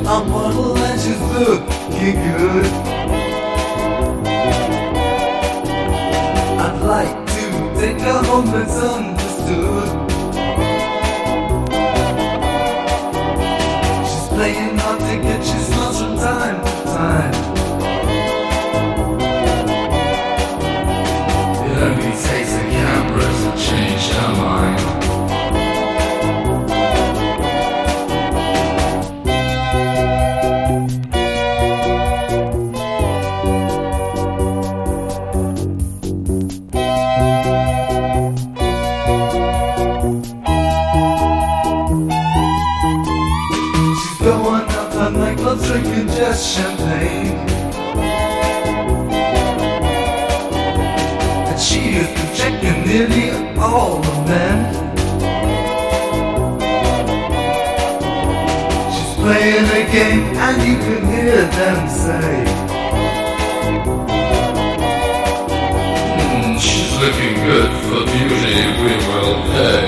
a model and she's looking good. I'd like to take her home, it's understood. She's playing hard to get, she smiles from time to time. It only takes a camera to change her mind. Going up her nightclub drinking just champagne. And she is projecting nearly all the men. She's playing a game and you can hear them say, She's looking good for beauty we will pay.